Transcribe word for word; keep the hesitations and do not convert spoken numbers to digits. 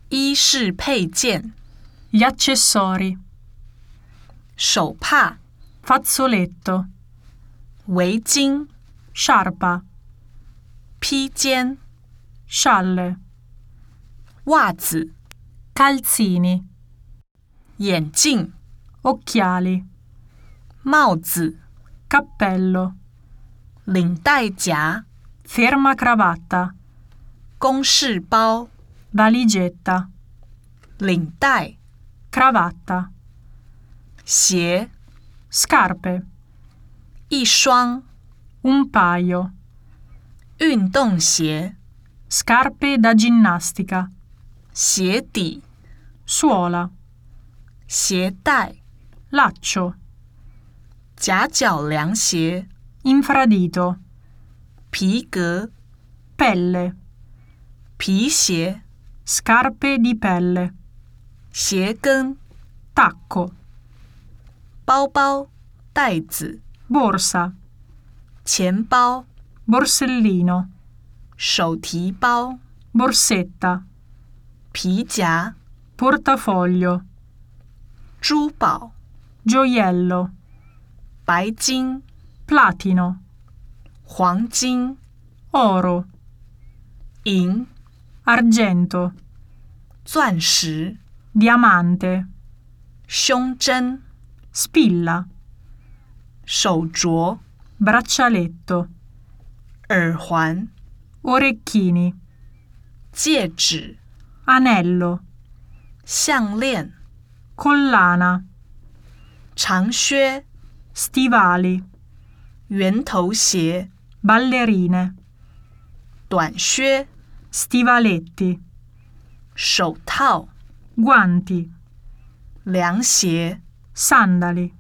衣饰配件， gli accessori, 手帕、 fazzoletto, 围巾、 sciarpa, 披肩、 scialle, 袜子、 calzini, 眼镜、 occhiali, 帽子、 cappello, 领带夹、 ferma cravatta, 公事包、 valigetta, 领带、 cravatta, 鞋、 scarpe, 一双、 un paio, 运动鞋、 scarpe da ginnastica, 鞋底、 suola, 鞋带、 laccio, 夹脚凉鞋、 infradito, 皮革、 pelle, 皮鞋、 scarpe di pelle, 鞋跟、 tacco, 包包、袋子、 borsa, 钱包、 borsellino, 手提包、 borsetta, 皮夹、 portafoglio, 珠宝、 gioiello, 白金、 platino, 黄金、 oro, 银、 argento, 钻石、 diamante, 胸针、 spilla, 手镯、 braccialetto, 耳环、 orecchini, 戒指、 anello, 项链、 collana, 长靴、 stivali, 圆头鞋、 ballerine, 短靴、 stivaletti, 手套、 guanti, 凉鞋、 sandali.